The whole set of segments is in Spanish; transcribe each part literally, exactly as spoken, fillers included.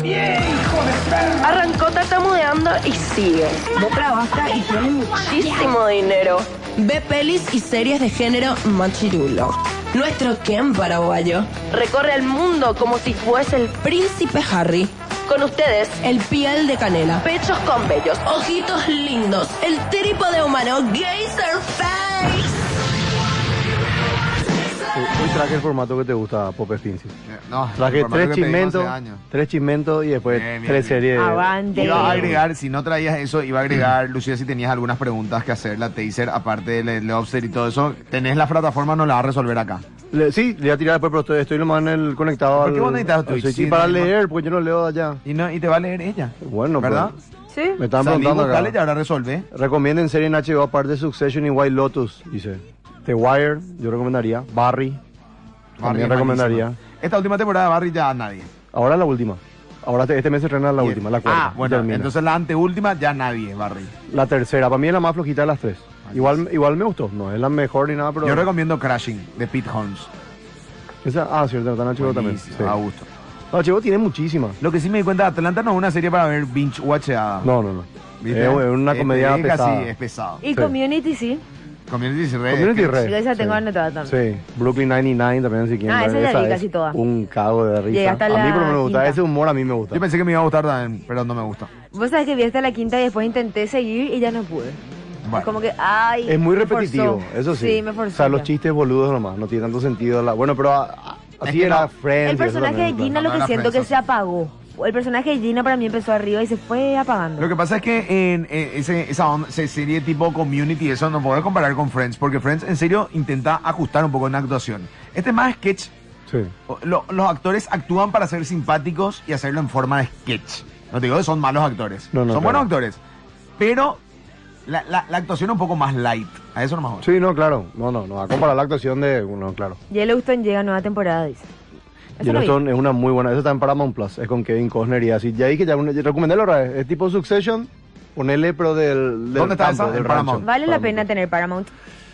¡Bien, hijo de perra! Arrancó tartamudeando y sigue. No trabaja y tiene muchísimo dinero. Ve pelis y series de género machirulo. Nuestro Ken paraguayo recorre el mundo como si fuese el príncipe Harry. Con ustedes, el piel de canela, pechos con vellos, ojitos lindos, el trípode humano, Geyser Face. Hoy traje el formato que te gusta, Pope Finzi. No, Traje tres chismentos, tres chismentos y después Bien, bien, tres bien. series. Avante. Iba a agregar, si no traías eso, iba a agregar, Lucía, si tenías algunas preguntas que hacer, la Taser, aparte del Lobster y todo eso, tenés la plataforma, no la vas a resolver acá. Le- sí, le voy a tirar después, pero estoy, estoy nomás en el conectado ¿Por qué al, vos necesitas al Twitch? Switch. Sí, Y para no, leer, porque yo no leo de allá. Y no y te va a leer ella. Bueno, ¿verdad? ¿Sí? Pues, me están Salí, preguntando buscale y acá. ahora resolve. Recomienden serie en H B O aparte de Succession y White Lotus, dice. The Wire, yo recomendaría. Barry, Barry también es recomendaría. malísima. Esta última temporada de Barry ya nadie. Ahora la última. Ahora este, este mes se estrena la Y- última, la cuarta. Ah, bueno, termina. entonces la anteúltima ya nadie, Barry. La tercera, para mí es la más flojita de las tres. Igual, igual me gustó, no es la mejor ni nada, pero... Yo recomiendo Crashing, de Pete Holmes. Esa, ah, cierto, está en H B O también. Buenísimo, Sí. a gusto. No, H B O tiene muchísimas. Lo que sí me di cuenta, Atlanta no es una serie para ver binge watcheada. No, no, no. ¿Viste? Es una Es- comedia es pesada. casi, es pesado. Y Sí. Community, sí. Community is Red. Community es que- Red. Yo esa tengo Sí. anotada también. Sí, Brooklyn noventa y nueve también, si quieren. Ah, ver. esa ya vi es casi toda. Un cago de risa. Llegué hasta a mí la por lo menos me gusta, quinta. ese humor a mí me gusta. Yo pensé que me iba a gustar también, pero no me gusta. Vos sabés que vi hasta la quinta y después intenté seguir y ya no pude. Bueno. Como que, ay. Es muy me repetitivo, forzó. eso sí. Sí, me forzó. O sea, los ya. chistes boludos nomás, no tiene tanto sentido. La... Bueno, pero a- a- Es así que era no. Friends. El y eso personaje de también, Gina claro. lo No que era siento que Friends, se apagó. El personaje de Gina para mí empezó arriba y se fue apagando. Lo que pasa es que en, eh, ese, esa, onda- esa serie tipo Community, eso no puedo comparar con Friends, porque Friends en serio intenta ajustar un poco en la actuación. Este es más sketch. Sí. Lo- los actores actúan para ser simpáticos y hacerlo en forma de sketch. No te digo que son malos actores. No, no, son claro. buenos actores. Pero la, la, la actuación es un poco más light. A eso no me jodas. Sí, no, claro. No, no, no va a comparar la actuación de uno, claro. Yellowstone llega a nueva temporada, dice. Eso lo vi. Yellowstone es una muy buena. Esa está en Paramount Plus. Es con Kevin Costner y así. Ya dije, ya, ya recomendé la otra vez. Es tipo Succession. Ponele, pero del. del ¿Dónde está campo, esa? del En rancho. Paramount. Vale la Paramount pena Plus. tener Paramount.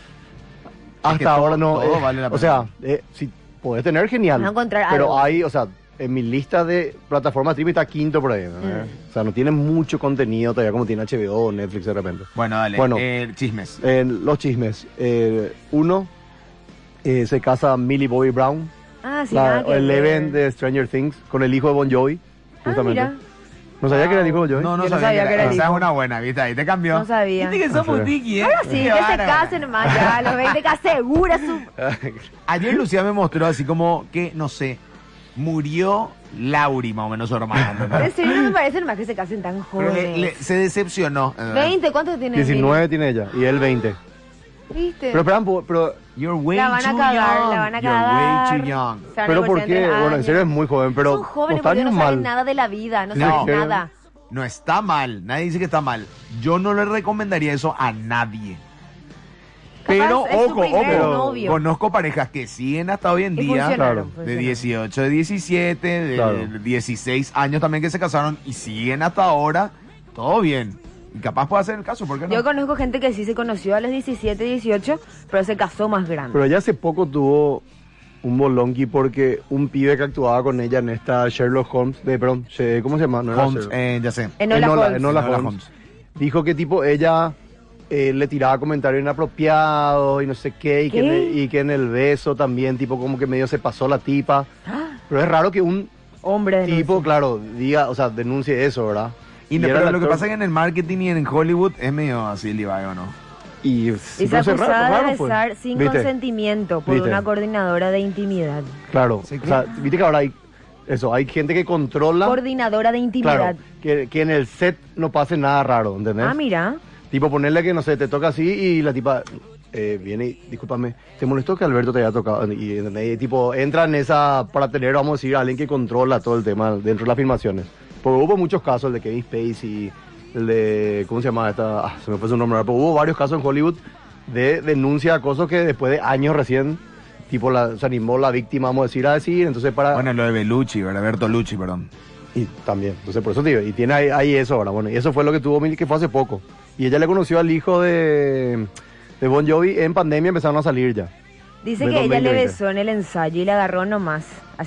Hasta que todo- ahora no. todo eh, vale la o pena. sea, eh, si podés tener, genial. Vas a encontrar pero algo. hay, o sea, en mi lista de plataformas streaming está quinto por ahí. ¿no? Mm. O sea, no tiene mucho contenido todavía como tiene H B O o Netflix de repente. Bueno, dale. Bueno. Eh, chismes. Eh, los chismes. Eh, uno, eh, se casa Millie Bobby Brown, Ah, sí, la nada que Eleven ver. de Stranger Things, con el hijo de Bon Jovi, Ah, justamente. mira. ¿No sabía que era el hijo de Bon Jovi? No, no Yo no sabía, sabía que que era era. el Esa es hijo. una buena, ¿viste? Ahí te cambió. No sabía. Viste que somos Ah, sí. tiki, ¿eh? Ahora sí, Qué que se bárbaro. casen nomás ya. A los veinte que asegura su. Ayer Lucía me mostró así como que, no sé, murió Lauri, más o menos su hermana. ¿entendés? En serio no me parece más que se casen tan Pero le- jóvenes. le- se decepcionó. ¿entendés? veinte, ¿cuánto tiene? diecinueve tiene ella y él veinte. ¿Viste? Pero, esperan, po- pero, You're way La van a too cagar, young. la van a You're cagar. way too young. Se van a pero ¿por divorciar qué? en Bueno, en años. serio es muy joven, pero Son jóvenes no está porque ni no mal. saben nada de la vida, no No. saben nada. No está mal, nadie dice que está mal. Yo no le recomendaría eso a nadie. Pero, es su ojo, primer ojo, novio. conozco parejas que siguen hasta hoy en Y día, funcionaron, claro, de funcionaron. dieciocho, de diecisiete, de Claro. dieciséis años también que se casaron y siguen hasta ahora, todo bien. Y capaz puede ser el caso, ¿por qué no? Yo conozco gente que sí se conoció a los diecisiete, dieciocho, pero se casó más grande. Pero ella hace poco tuvo un bolonqui porque un pibe que actuaba con ella en esta Sherlock Holmes, de, perdón, She- ¿cómo se llama? No era Holmes, Sherlock. eh, ya sé. Enola Enola- Holmes. Enola Enola Holmes. Dijo que tipo ella eh, le tiraba comentarios inapropiados y no sé qué, y que, ¿Qué? en el, y que en el beso también, tipo como que medio se pasó la tipa. Pero es raro que un Hombre de tipo, nuevo. claro, diga, o sea, denuncie eso, ¿verdad? Y no, era pero el lo que actor- pasa es que en el marketing y en Hollywood es medio así, Levi, ¿o no? Y, Y sí, se pero es raro- acusada raro, de pues. besar sin ¿Viste? consentimiento por ¿Viste? una coordinadora de intimidad. Claro, ¿Sí o sea, viste que ahora hay eso, hay gente que controla, Coordinadora de intimidad. claro, que, que en el set no pase nada raro, ¿entendés? Ah, mira. Tipo ponerle que, no sé, te toca así y la tipa eh, viene y, discúlpame, ¿te molestó que Alberto te haya tocado? Y, ¿entendés? Y, tipo, entra en esa, para tener, vamos a decir, a alguien que controla todo el tema dentro de las filmaciones. Porque hubo muchos casos, el de Kevin Spacey, el de, ¿cómo se llama esta? Ah, se me fue su nombre, pero hubo varios casos en Hollywood de denuncia de acoso que después de años recién, tipo, la, se animó la víctima, vamos a decir, a decir, entonces para... Bueno, lo de Bellucci, ¿verdad? Bertolucci, perdón. Y también, entonces por eso te digo, y tiene ahí, ahí eso ahora, bueno, y eso fue lo que tuvo Millie, que fue hace poco. Y ella le conoció al hijo de, de Bon Jovi en pandemia, empezaron a salir ya. Dice De que ella le dos mil veinte. besó en el ensayo y le agarró nomás, así,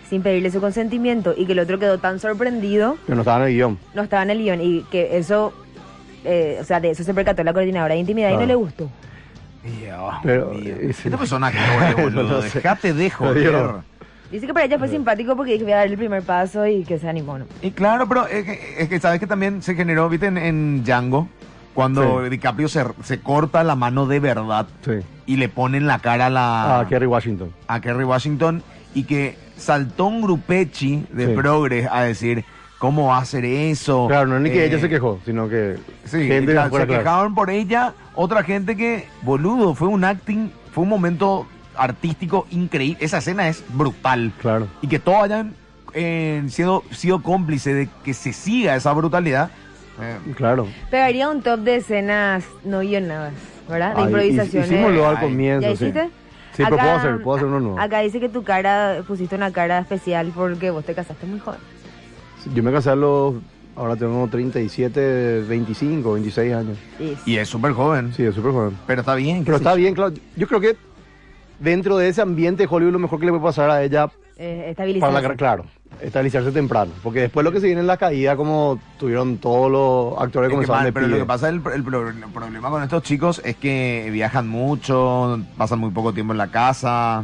sin pedirle su consentimiento y que el otro quedó tan sorprendido, Que no estaba en el guión. no estaba en el guión y que eso, eh, o sea, de eso se percató la coordinadora de intimidad y Claro. no le gustó. Dios Pero, mío. eh, sí. Estos personajes, boludo. No sé. Dejate de joder. Dios. Dice que para ella fue simpático porque dije voy a dar el primer paso y que se animó, ¿no? Y claro, pero es que, es que sabes que también se generó, viste, en, en Django, cuando Sí. DiCaprio se, se corta la mano de verdad Sí. y le pone en la cara a la Ah, Kerry Washington. a Kerry Washington y que saltó un grupechi de Sí. progres a decir cómo va a hacer eso. Claro, no es ni que Eh, ella se quejó, sino que Sí, gente de claro, afuera, se claro. quejaban por ella, otra gente que, boludo, fue un acting, fue un momento artístico increíble. Esa escena es brutal. Claro. Y que todos hayan eh, sido, sido cómplice de que se siga esa brutalidad. eh, Claro. Pegaría un top de escenas no guionadas, ¿verdad? De Ay, improvisaciones. Hicimos luego al Ay, comienzo, ¿Ya sí. hiciste? Sí, pero puedo hacer, puedo hacer uno nuevo. Acá dice que tu cara, pusiste una cara especial porque vos te casaste muy joven. Yo me casé a los, ahora tengo treinta y siete, veinticinco, veintiséis años. Sí. y es súper joven. Sí, es súper joven. Pero está bien. qué Pero sé está yo. bien, claro. Yo creo que dentro de ese ambiente de Hollywood lo mejor que le puede pasar a ella, Eh, para estabilizarse. la, claro, estabilizarse temprano. Porque después lo que se viene es la caída, como tuvieron todos los actores Es que comenzaron mal, de pero lo pibe. que pasa, el, el pro- el problema con estos chicos es que viajan mucho, pasan muy poco tiempo en la casa.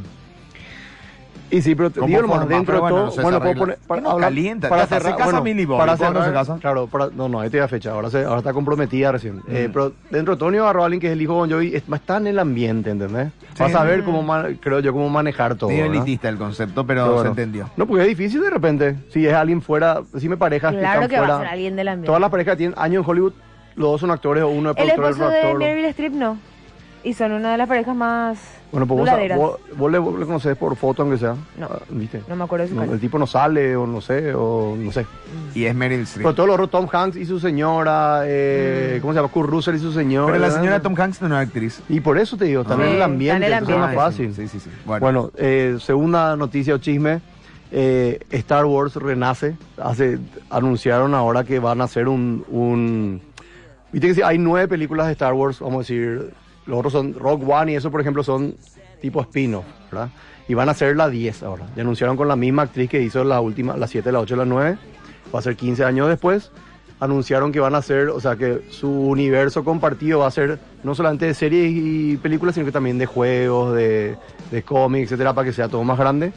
Y sí, pero te ¿Cómo digo nomás, forma? dentro Pero de bueno, todo, no sé, bueno, se puedo arregla. poner, ¿Qué no calienta? para Ya está, se cerrar, casa bueno, Millie Bobby, para ¿cuándo cerrar, se casa? claro, para- no, no, ahí te da fecha, ahora, se, ahora está comprometida recién. Eh, Mm. pero dentro de Tony agarró a alguien que es el hijo de Bon Jovi, es- está en el ambiente, ¿entendés? Vas a ver cómo, ma- creo yo, cómo manejar todo, Medio ¿verdad? elitista el concepto, pero, Pero se bueno. entendió. No, porque es difícil de repente, si es alguien fuera, si me parejas que Claro están que va fuera, a ser alguien del ambiente. todas las parejas que tienen años en Hollywood, los dos son actores o uno es El productor, esposo otro de actor. Meryl Streep no. Y son una de las parejas más Bueno, pues vos, duraderas. vos, vos le, vos le conocés por foto, aunque sea. No. Ah, ¿viste? No me acuerdo de su No, cara. el tipo no sale, o no sé, o no sé. Y es Meryl Streep. Pero todos los otros, Tom Hanks y su señora, eh, ¿cómo se llama? Kurt Russell y su señora. Pero la señora Tom Hanks no es actriz. Y por eso te digo, están Sí, en el ambiente, está en el entonces es más ambiente. fácil. Sí, sí, sí. Bueno, Bueno, eh, segunda noticia o chisme, eh, Star Wars renace. Hace, anunciaron ahora que van a hacer un... un Viste que sí, hay nueve películas de Star Wars, vamos a decir, los otros son Rogue One y eso, por ejemplo, son tipo spin-off, ¿verdad? Y van a ser la diez ahora. Ya anunciaron con la misma actriz que hizo la última, las siete, las ocho, las nueve. Va a ser quince años después. Anunciaron que van a hacer, o sea, que su universo compartido va a ser no solamente de series y películas, sino que también de juegos, de, de cómics, etcétera, para que sea todo más grande.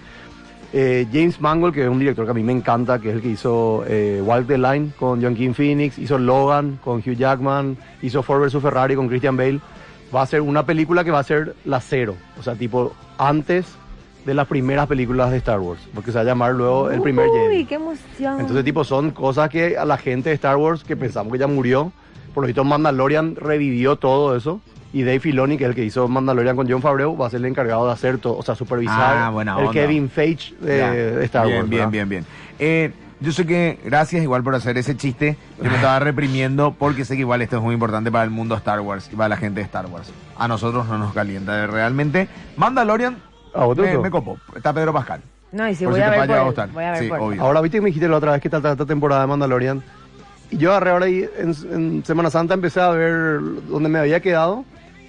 Eh, James Mangold, que es un director que a mí me encanta, que es el que hizo eh, Walk the Line con Joaquin Phoenix, hizo Logan con Hugh Jackman, hizo Ford versus Ferrari con Christian Bale. Va a ser una película que va a ser la cero, o sea, tipo antes de las primeras películas de Star Wars, porque se va a llamar luego el primer Uy, Jedi. qué emoción. Entonces, tipo, son cosas que a la gente de Star Wars, que pensamos que ya murió, por lo visto Mandalorian revivió todo eso, y Dave Filoni, que es el que hizo Mandalorian con John Favreau, va a ser el encargado de hacer todo, o sea, supervisar Ah, buena el onda. Kevin Feige de, ya. de Star bien, Wars. Bien, ¿verdad? bien, bien. Eh, yo sé que, gracias igual por hacer ese chiste, yo me estaba reprimiendo porque sé que igual esto es muy importante para el mundo Star Wars y para la gente de Star Wars. A nosotros no nos calienta realmente. Mandalorian ¿A vos te me, gustó? me copó. Está Pedro Pascal. No, y si Por voy si a te ver vaya a por gustar. él, voy a ver Sí, por él. obvio. Ahora, viste que me dijiste la otra vez que tal esta temporada de Mandalorian. Y yo agarré ahora y en, en Semana Santa empecé a ver donde me había quedado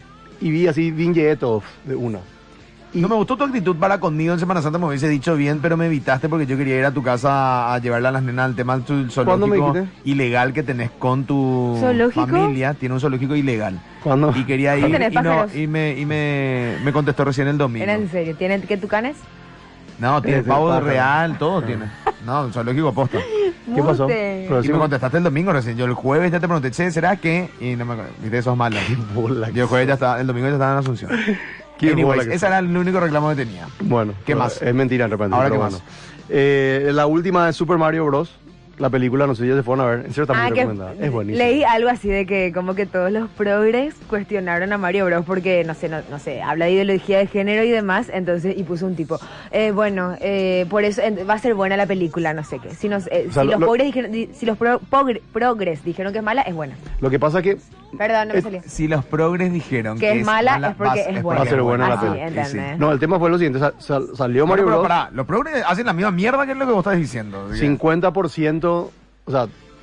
y vi así, bingeé todo de una. Y No me gustó tu actitud para conmigo en Semana Santa, me hubiese dicho bien, pero me evitaste porque yo quería ir a tu casa a llevarle a las nenas al tema del ¿Cuándo me zoológico dijiste? ilegal que tenés con tu ¿Zoológico? familia. Tiene un zoológico ilegal. cuando Y quería ¿No ir tenés y, no, pájaros? y, me, y me, me contestó recién el domingo. ¿Era en serio? ¿Tienen qué tucanes? No, tiene Tiene pavo de pájaro. real, todo tiene. No, zoológico posta. ¿Qué pasó? Mute. Pero Y sí me me- contestaste el domingo recién. Yo el jueves ya te pregunté, che, ¿será que? Y no me acuerdo. Viste, esos malos. bola que Yo el jueves ya estaba, el domingo ya estaba en Asunción. Qué Anyways, bola que ese era el único reclamo que tenía. Bueno, ¿Qué pero más? Es mentira, de repente. Ahora, pero ¿qué bueno. más? Eh, la última de Super Mario Bros. La película, no sé si ya se fueron a ver. En serio, está muy Ah, que recomendada. Es buenísimo. leí algo así de que como que todos los progres cuestionaron a Mario Bros porque no sé, no, no sé, habla de ideología de género y demás, entonces y puso un tipo, eh, bueno, eh, por eso eh, va a ser buena la película, no sé qué. Si, nos, eh, O sea, si lo- los lo- progres dijeron, di- si los pro- pogre- progres dijeron que es mala, es buena. Lo que pasa es que Perdón, no me Es- salió. Si los progres dijeron Que es mala, es porque va- es buena. Va a ser buena la Así, peli. ¿entendés? No, el tema fue lo siguiente. sal- sal- salió Bueno, Mario pero Bros. pará, los progres hacen la misma mierda que es lo que vos estás diciendo. cincuenta por ciento, o sea,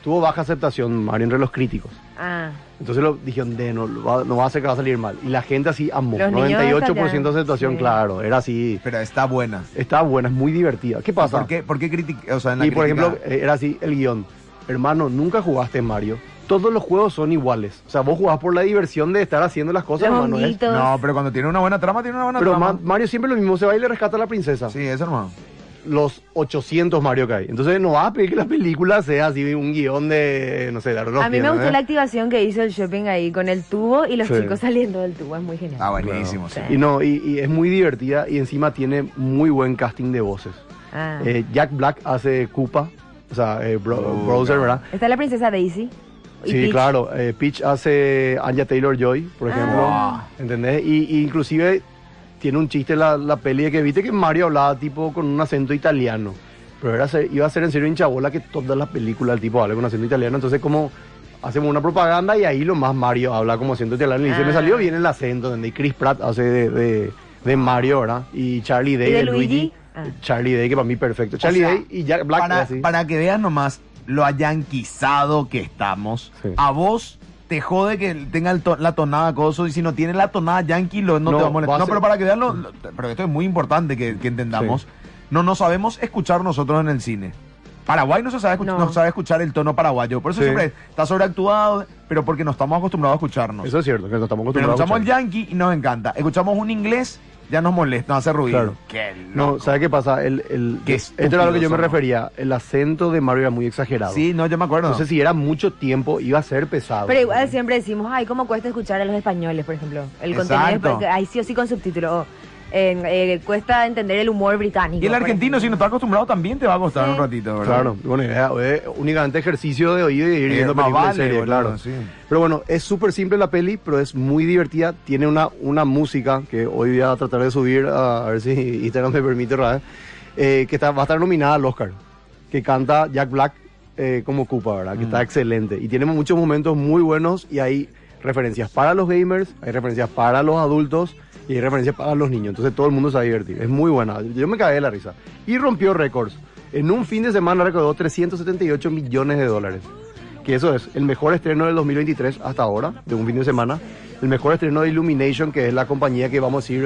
tuvo baja aceptación Mario entre los críticos. Ah. Entonces lo dijeron, de, no, lo va- no va a ser que va a salir mal. Y la gente así amó. Los niños noventa y ocho por ciento de estallan. aceptación, Sí. claro. Era así. Pero está buena. Está buena, es muy divertida. ¿Qué pasa? ¿Por qué, por qué critica? O sea, en la Y por crítica- ejemplo, eh, era así el guión. Hermano, nunca jugaste Mario. Todos los juegos son iguales. O sea, vos jugás por la diversión de estar haciendo las cosas, Los hermano. ¿eh? honguitos. No, pero cuando tiene una buena trama, tiene una buena Pero trama. Ma- Mario siempre lo mismo, se va y le rescata a la princesa. Sí, eso hermano. Los ochocientos Mario que hay. Entonces no va a pedir que la película sea así un guión de, no sé, de Arnold A mí me Tiene, gustó ¿eh? la activación que hizo el shopping ahí con el tubo y los Sí. chicos saliendo del tubo. Es muy genial. Ah, buenísimo, sí. Y no, y, y es muy divertida y encima tiene muy buen casting de voces. Ah. Eh, Jack Black hace Koopa, o sea, eh, Bro- Oh, Browser, claro. ¿verdad? Está la princesa Daisy. y Sí, Peach. claro. Eh, Peach hace Anya Taylor-Joy, por ejemplo. Ah. ¿Entendés? Y, y inclusive tiene un chiste la, la peli de que viste que Mario hablaba tipo con un acento italiano. Pero era, ser- iba a ser en serio hinchabola que todas las películas el tipo habla con acento italiano. Entonces como hacemos una propaganda y ahí lo más Mario habla como acento italiano. Y dice, Ah. me salió bien el acento. ¿Entendés? Y Chris Pratt hace de, de, de Mario, ¿verdad? Y Charlie Day ¿Y de de Luigi. Luigi? Ah. Charlie Day, que para mí perfecto. Charlie sea, Day y Jack Black. Para, así. para que vean nomás lo ayanquizado que estamos, Sí. a vos te jode que tenga el to- la tonada coso, y si no tiene la tonada yankee lo, no, No, te va a molestar. va a No, ser- pero para que vean, lo- lo- pero esto es muy importante que, que entendamos. Sí. No nos sabemos escuchar nosotros en el cine. Paraguay no se sabe, escuch- No. no sabe escuchar el tono paraguayo, por eso Sí. siempre está sobreactuado, pero porque no estamos acostumbrados a escucharnos. Eso es cierto, que no estamos Pero acostumbrados a escuchamos el escuchar. yankee y nos encanta. Escuchamos un inglés, ya nos molesta, nos hace ruido. Claro. Qué No, loco. ¿sabes qué pasa? El, el, Qué esto era a lo que yo me estúpidos somos. refería. El acento de Mario era muy exagerado. Sí, no, yo me acuerdo. Entonces, si era mucho tiempo, iba a ser pesado. Pero igual siempre decimos, ay, ¿cómo cuesta escuchar a los españoles, por ejemplo? El Exacto. contenido, es- ahí sí o sí con subtítulos. O, eh, eh, cuesta entender el humor británico. Y el por argentino, si ejemplo. no está acostumbrado, también te va a costar Sí. un ratito, ¿verdad? Claro, bueno, idea, eh, únicamente ejercicio de oído y ir Eh, viendo más películas vale, en serie, boludo, claro. sí. Pero bueno, es súper simple la peli, pero es muy divertida. Tiene una, una música que hoy voy a tratar de subir, a, a ver si Instagram me permite, ¿verdad? Eh, que está, va a estar nominada al Oscar. Que canta Jack Black eh, como Koopa, ¿verdad? Que Mm. está excelente. Y tiene muchos momentos muy buenos y hay referencias para los gamers, hay referencias para los adultos y hay referencias para los niños. Entonces todo el mundo se va a divertir. Es muy buena. Yo me cagué de la risa. Y rompió récords. En un fin de semana recaudó trescientos setenta y ocho millones de dólares. Que eso es el mejor estreno del dos mil veintitrés hasta ahora, de un fin de semana. El mejor estreno de Illumination, que es la compañía que vamos a decir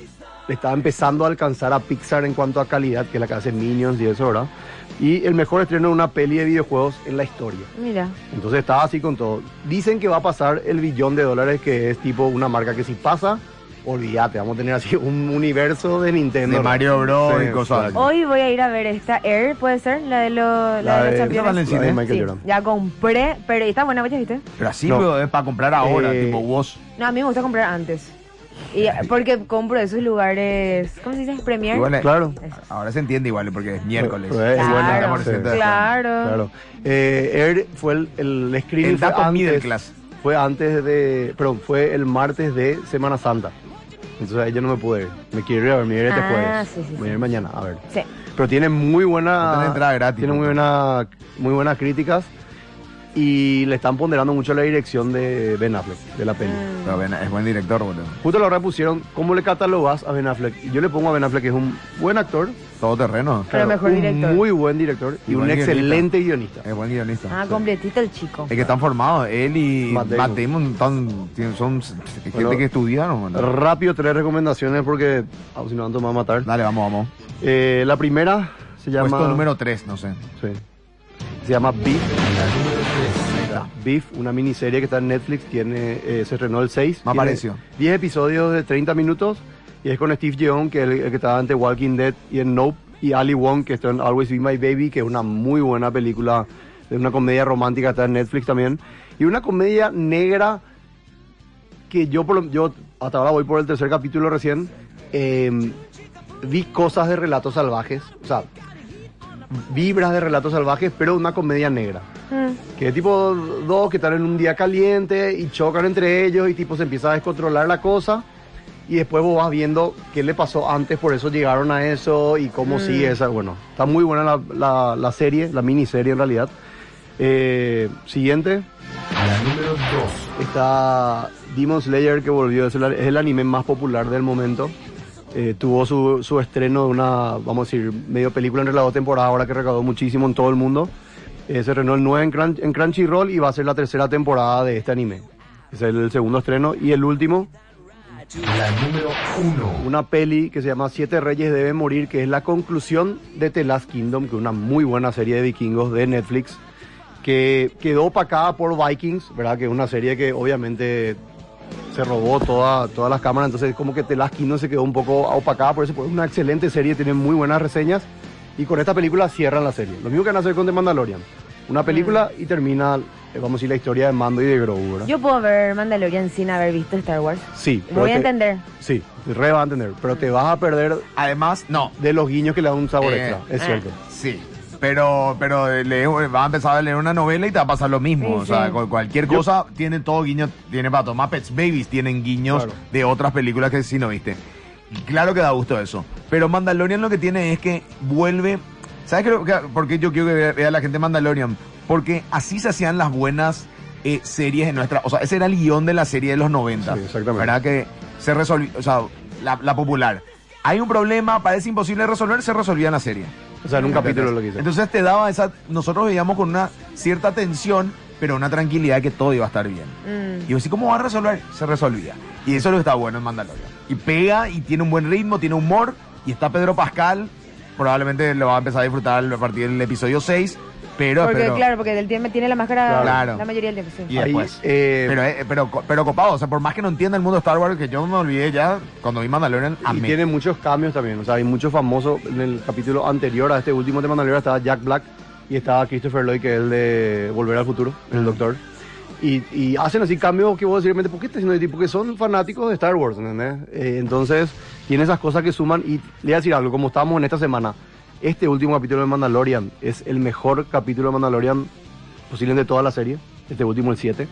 está empezando a alcanzar a Pixar en cuanto a calidad, que es la que hace Minions y eso, ¿verdad? Y el mejor estreno de una peli de videojuegos en la historia. Mira. Entonces está así con todo. Dicen que va a pasar el billón de dólares, que es tipo una marca que si pasa, olvídate, vamos a tener así un universo de Nintendo. De Mario Bros Sí, y cosas así. exacto. Hoy voy a ir a ver esta Air, ¿puede ser? La de, lo, la La de de- los ¿Esa va en el campeones. cine? La de Michael Sí, Jordan. ya compré, pero está buena, ¿ya viste? Pero así No. pero es para comprar ahora, Eh, tipo vos. No, a mí me gusta comprar antes. Y, porque compro esos lugares, ¿cómo se dice? Premier. Igual es- Claro. Ahora se entiende igual porque es miércoles. Pero es Claro. buena, setenta por sí. ciento de Claro. Claro. Eh, Air fue el, el screening El fue dato middle antes, class. fue antes de, perdón, fue el martes de Semana Santa. Entonces ahí yo no me pude ir. Me quiero ir a ver, me voy a ir este Ah, jueves. sí, sí, Me voy a sí. ir mañana, a ver. Sí. Pero tiene muy No buena, tenés entrada gratis, tiene muy ¿no? buena, muy buenas críticas y le están ponderando mucho la dirección de Ben Affleck, de la peli. Mm. Pero ven, es buen director, boludo. Justo la hora pusieron cómo le catalogas a Ben Affleck. Y yo le pongo a Ben Affleck que es un buen actor, Todo terreno. Pero mejor un director. muy buen director y, Y un buen guionista. excelente guionista. Es buen guionista. Ah, completito el chico. Es que están formados. Él y Matt Matt Damon. Damon, están- tienen- son gente Bueno, que estudiaron. boludo. Rápido, tres recomendaciones porque ah, si no van a tomar a matar. Dale, vamos, vamos. Eh, la primera se llama... Puesto número tres, no sé. Sí. Se llama Beef. Beef, una miniserie que está en Netflix, tiene, eh, se estrenó el seis. Me tiene apareció. diez episodios de treinta minutos y es con Steve Yeun, que es el, el que estaba en The Walking Dead y en Nope, y Ali Wong, que está en Always Be My Baby, que es una muy buena película, es una comedia romántica, está en Netflix también, y una comedia negra que yo, por lo- yo hasta ahora voy por el tercer capítulo recién, eh, vi cosas de relatos salvajes, o sea, vibras de relatos salvajes, pero una comedia negra. Mm. Que es tipo dos que están en un día caliente y chocan entre ellos y tipo se empieza a descontrolar la cosa y después vos vas viendo qué le pasó antes, por eso llegaron a eso y cómo Mm. sigue esa. Bueno, está muy buena la, la, la serie, la miniserie en realidad. Eh, siguiente. Está Demon Slayer, que volvió, es el, es el anime más popular del momento. Eh, tuvo su, su estreno de una, vamos a decir, medio película entre las dos temporadas, ahora que recaudó muchísimo en todo el mundo. Eh, se renovó el nueve en, Crunch, en Crunchyroll y va a ser la tercera temporada de este anime. Es el, el segundo estreno. Y el último, La número uno. una peli que se llama Siete Reyes Deben Morir, que es la conclusión de The Last Kingdom, que es una muy buena serie de vikingos de Netflix, que quedó opacada por Vikings, ¿verdad? Que es una serie que obviamente se robó toda, todas las cámaras, entonces como que The Last Kingdom se quedó un poco opacada, por eso pues, es una excelente serie, tiene muy buenas reseñas, y con esta película cierran la serie. Lo mismo que van a hacer con The Mandalorian. Una película y termina, eh, vamos a decir, la historia de Mando y de Grogu, ¿verdad? Yo puedo ver Mandalorian sin haber visto Star Wars. Sí. Lo voy a te- entender. Sí, re va a entender, pero te vas a perder Además, no. de los guiños que le dan un sabor Eh, extra, es ah. cierto. Sí. Pero, pero lee- vas a empezar a leer una novela y te va a pasar lo mismo. Sí, o sea, sí. cu- cualquier Yo- cosa tiene todo guiño, tiene para tomar Pets Babies, tienen guiños Claro. de otras películas que sí no viste. Y claro que da gusto eso. Pero Mandalorian lo que tiene es que vuelve. ¿Sabes qué- qué- por qué yo quiero que vea, vea la gente Mandalorian? Porque así se hacían las buenas eh, series en nuestra. O sea, ese era el guión de la serie de los noventa. Sí, exactamente. ¿Verdad? Que se resolvió. O sea, la, la popular. Hay un problema, parece imposible de resolver, se resolvía en la serie. O sea, en un capítulo lo que hice. Entonces te daba esa. Nosotros veíamos con una cierta tensión, pero una tranquilidad de que todo iba a estar bien. Mm. Y yo decía, ¿cómo va a resolver? Se resolvía. Y eso es lo que está bueno en Mandalorian. Y pega y tiene un buen ritmo, tiene humor. Y está Pedro Pascal. Probablemente lo va a empezar a disfrutar a partir del episodio seis. Pero, Porque, pero, claro, porque del tiempo tiene la máscara Claro. la mayoría del tiempo, sí. y Ahí, después. eh, pero, eh, pero, pero copado, o sea, por más que no entienda el mundo de Star Wars, que yo me olvidé ya cuando vi Mandalorian, Y amé. tiene muchos cambios también, o sea, hay muchos famosos. En el capítulo anterior a este último de Mandalorian estaba Jack Black y estaba Christopher Lloyd, que es el de Volver al Futuro, el doctor. Y, y hacen así cambios que vos decís, ¿por qué estás haciendo esto? Porque son fanáticos de Star Wars, ¿entendés? Eh, entonces, tiene esas cosas que suman. Y le voy a decir algo, como estábamos en esta semana, este último capítulo de Mandalorian es el mejor capítulo de Mandalorian posiblemente de toda la serie, este último, el siete.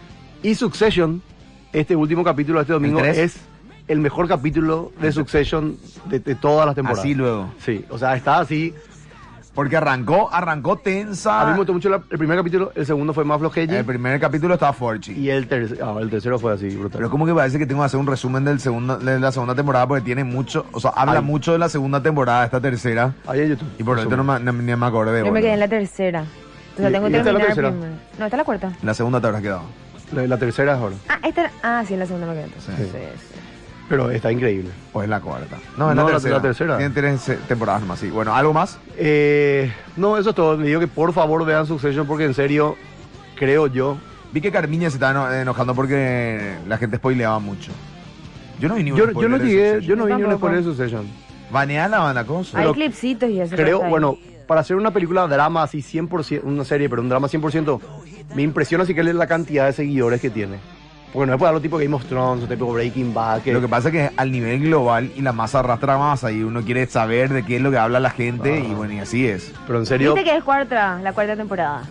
Y Succession, este último capítulo de este domingo, ¿El tres? es el mejor capítulo de Succession de, de todas las temporadas. Así luego. Sí, o sea, está así. Porque arrancó, arrancó tensa. A mí me gustó mucho la- el primer capítulo, el segundo fue más flojillo. El primer capítulo estaba Forchi. Y el, terc- ah, el tercero fue así, brutal. Pero como que parece que tengo que hacer un resumen del segundo, de la segunda temporada porque tiene mucho, o sea, habla Ay. mucho de la segunda temporada, esta tercera. Ahí en YouTube. Y por lo tanto no me, no- ni me acordé. Yo me bueno. quedé en la tercera. Entonces ¿Y- tengo que y esta es la terminar tercera? primero. No, esta es la cuarta. La segunda te habrás quedado. La, la tercera es ahora. Ah, esta era- Ah, sí, en la segunda me quedé entonces. Sí. Sí, sí. Pero está increíble. O es la cuarta. No, es No, la la- tercera. la tercera. Tiene tres eh, temporadas nomás, sí. Bueno, ¿algo más? Eh, no, eso es todo. Le digo que por favor vean Succession porque en serio, creo yo. Vi que Carmiña se estaba eno- enojando porque la gente spoileaba mucho. Yo no vi ni un Yo, yo spoiler no de llegué, Succession. yo no vi ni un Tampoco. spoiler de Succession. Baneala la banda cosa. Hay Pero clipsitos y eso. Creo, está ahí. bueno, para hacer una película drama así cien por ciento, una serie, pero un drama cien por ciento, me impresiona así que es la cantidad de seguidores que tiene. Porque no es para los tipos Game of Thrones o tipo Breaking Bad. Que, Lo que pasa es que al nivel global y la masa arrastra masa y uno quiere saber de qué es lo que habla la gente Ah. y bueno, y así es. pero en serio. Viste que es cuarta, la cuarta temporada.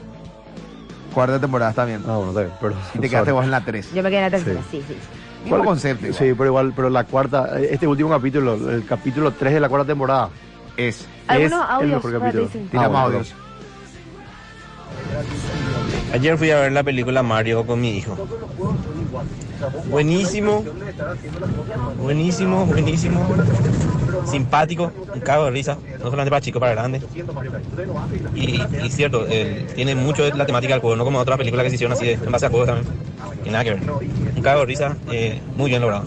Cuarta temporada está bien. Ah, bueno, está bien, perdón. Y te quedaste Sorry. vos en la tres. Yo me quedé en la tercera, sí, sí. Mismo ¿Cuál- concepto. igual. Sí, pero igual, pero la cuarta, este último capítulo, el capítulo tres de la cuarta temporada, Es. Algunos es el audios, mejor espérate, capítulo. dicen. Tiramos Ah, bueno, audios. Ayer fui a ver la película Mario con mi hijo. Buenísimo, buenísimo, buenísimo. Simpático, un cago de risa, no solamente para chicos, para grandes. Y, y cierto, eh, tiene mucho de la temática del juego, no como otras películas que se hicieron así de, en base a juegos también. Y nada que ver. Un cago de risa, eh, muy bien logrado.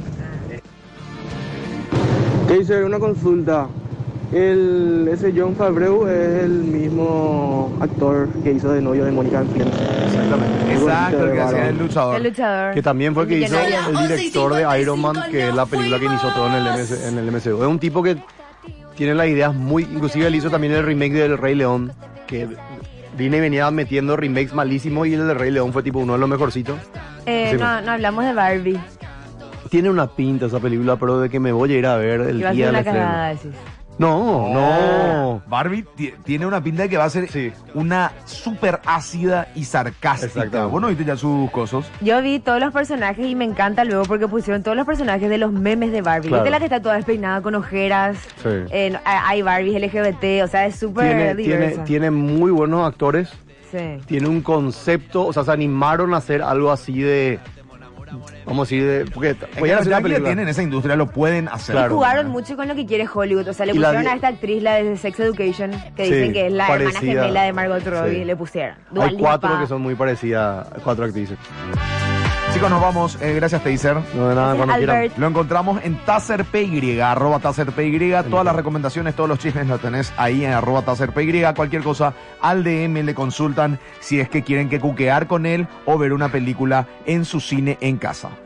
¿Qué hice? Una consulta. El, ese John Favreau es el mismo actor que hizo de novio de Mónica en Friends. exactamente. Exacto, el que hacía el luchador. El luchador. Que también fue el que hizo millonario. el director de Iron Man, que es la película que inició todo en el, M C en el M C U. Es un tipo que tiene las ideas muy... Inclusive él hizo también el remake del Rey León, que vine y venía metiendo remakes malísimos y el del Rey León fue tipo uno de los mejorcitos. Eh, Sí, no, no hablamos de Barbie. Tiene una pinta esa película, pero de que me voy a ir a ver el Iba a día ser del una estreno. cagada, decís. No, no. Barbie ti- tiene una pinta de que va a ser Sí. una súper ácida y sarcástica. Exactamente. ¿Vos no viste ya sus cosos? Yo vi todos los personajes y me encanta luego porque pusieron todos los personajes de los memes de Barbie. Claro. ¿Viste la que está toda despeinada con ojeras? Sí. Eh, no, hay Barbies L G B T, o sea, es súper Tiene, tiene, diversa. tiene muy buenos actores. Sí. Tiene un concepto, o sea, se animaron a hacer algo así de vamos a decir, de- porque Es que podían los hacer una yankees película. tienen esa industria, lo pueden hacer. Claro. Jugaron mucho con lo que quiere Hollywood. O sea, le Y la pusieron di- a esta actriz, la de Sex Education, que Sí, dicen que es la hermana parecida. gemela de Margot Robbie. Sí. Le pusieron. Dua Hay cuatro Lipa. que son muy parecidas, cuatro actrices. Chicos, nos vamos. Eh, gracias, Taser. No de nada, Gracias, cuando quieran. Albert. Lo encontramos en TaserPY, arroba TaserPY. Todas las recomendaciones, todos los chismes los tenés ahí en arroba TaserPY. Cualquier cosa, al D M le consultan si es que quieren que cuquear con él o ver una película en su cine en casa.